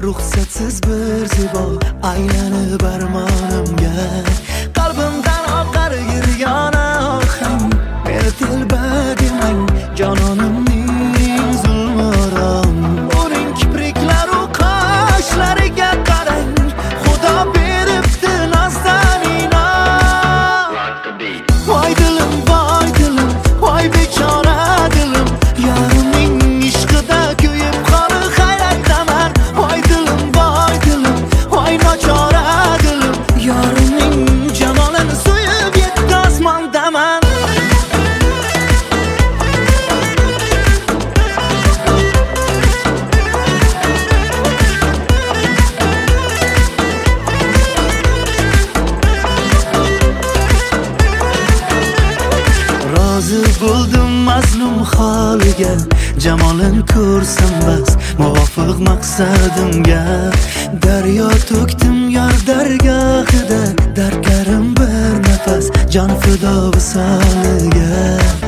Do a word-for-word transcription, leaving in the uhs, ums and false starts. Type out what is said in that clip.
ruxsatsiz bir zibo aylanib armonimga qalbimdan oqar yagona ohang meni telba demang jononimning zulmoron uning kipriklaru qoshlariga qarang xudo beribdi nozdan inon voy dilim voy dilim voy bechora dilim yarimning ishqida kuyib qolib hayratdaman voy dilim voy dilim voy nochora dilim yarimning jamolini suyib yetti osmondaman rozi bo'ldim mazlum holiga jamolin ko'rsam bas muvofiq maqsadimga daryo to'kdim yor dargohida dardlarim bir nafas jon fido visoliga